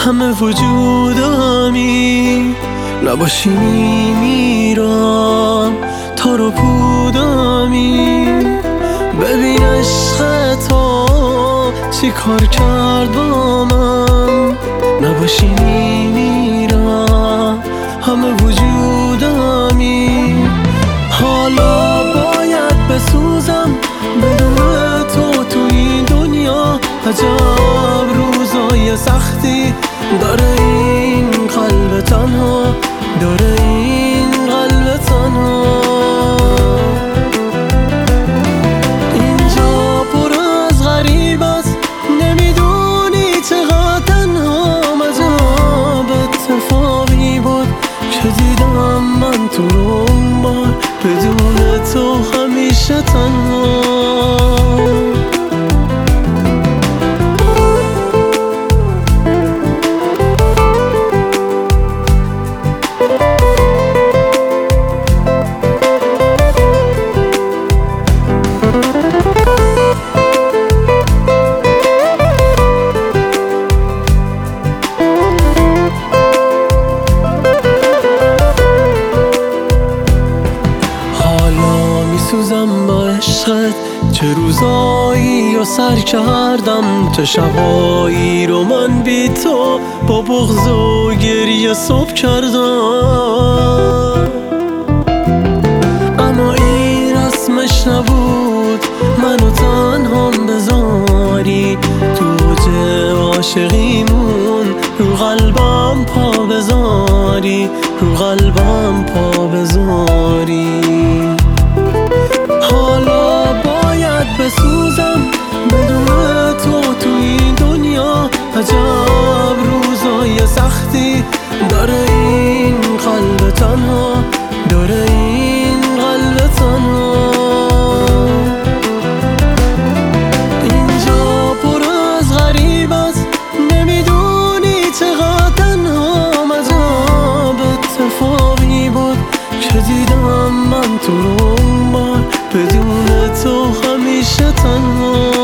همه وجودمی، نباشی میمیرم. تار و پودمی، ببین عشق تو چی کار کرد با من. نباشی میمیرم، همه وجودمی. حالا باید بسوزم بدون تو این دنیا. عجب روزای سختی داره این قلب تنها، داره این قلب تنها. اینجا پر از غریب است، نمیدونی چقدر تنها. عجب اتفاقی بود که دیدم من تو رو اون بار، بدون تو همیشه تنها. میسوزم با عشقت، چه روزایی و سر کردم، چه شبایی رو من بی تو با بغض و گریه صبح کردم. اما این رسمش نبود منو تنهام بذاری، تو اوج عاشقیمون رو قلبم پا بذاری، رو قلبم پا بذاری. حالا باید بسوزم بدون تو این دنیا. عجب روزای سختی داره این قلب تنها، داره این قلب تنها. اینجا پر از غریب است، نمیدونی چقدر تنها. عجب اتفاقی بود که دیدم من تو رو اون بار، بدون تو همیشه تنها.